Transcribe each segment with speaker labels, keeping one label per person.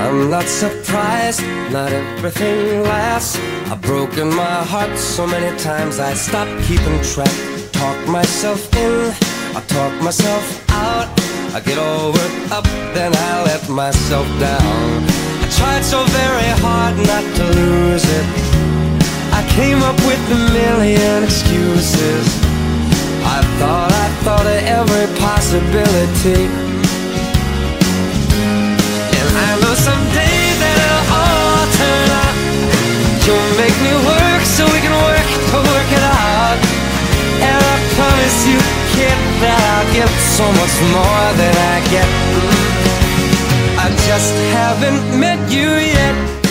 Speaker 1: I'm not surprised, not everything lasts. I've broken my heart so many times I stopped keeping track. Talk myself in, I talk myself out. I get all worked up, then I let myself down. I tried so very hard not to lose it. I came up with a million excuses. I thought of every possibility. And I know someday that it'll all turn out. You'll make me work so we can work to work it out. And I promise you, kid, that I'll give so much more than I get. I just haven't met you yet.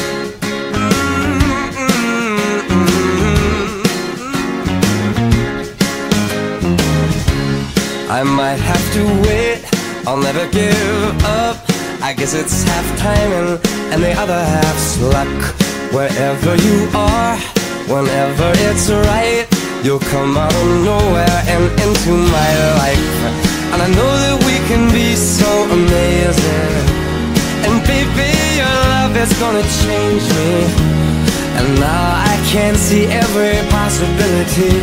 Speaker 1: I might have to wait, I'll never give up. I guess it's half timing and the other half's luck. Wherever you are, whenever it's right, you'll come out of nowhere and into my life. And I know that we can be so amazing. And baby, your love is gonna change me. And now I can see every possibility.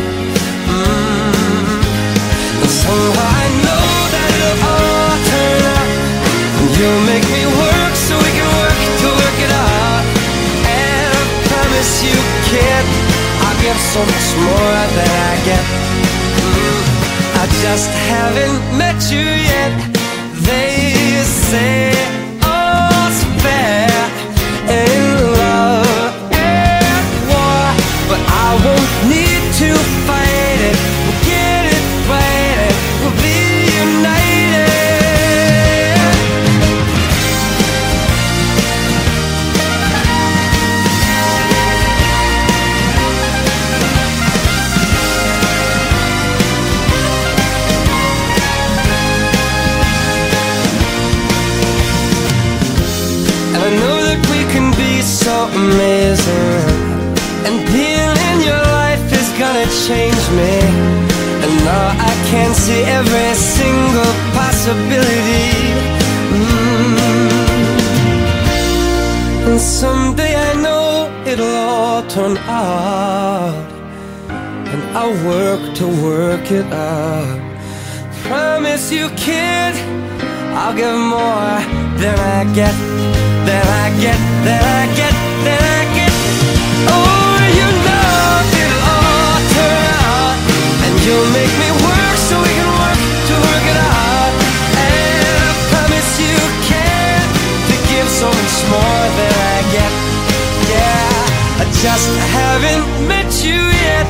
Speaker 1: And somehow I know that it'll all turn out. And you'll make me work so we can work to work it out. And I promise you, kid, I'll give so much more than I get. I just haven't met you yet. They say all's fair in love and war, but I won't need to fight it. We'll get it right, we'll be united. I know that we can be so amazing. And being in your life is gonna change me. And now I can see every single possibility. And someday I know it'll all turn out. And I'll work to work it out. Promise you, kid, I'll give more than I get. Then I get, then I get, then I get. Oh, you know it'll all turn out. And you'll make me work so we can work to work it out. And I promise you can to give so much more than I get. Yeah, I just haven't met you yet.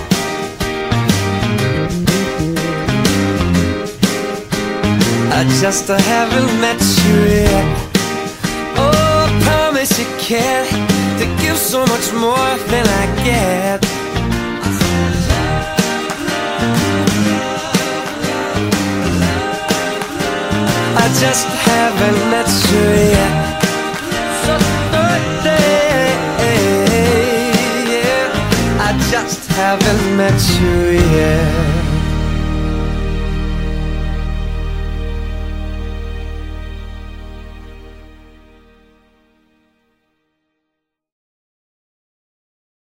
Speaker 1: I just haven't met you yet. Oh, I promise you can to give so much more than I get. I just haven't met you yet. So yeah, I just haven't met you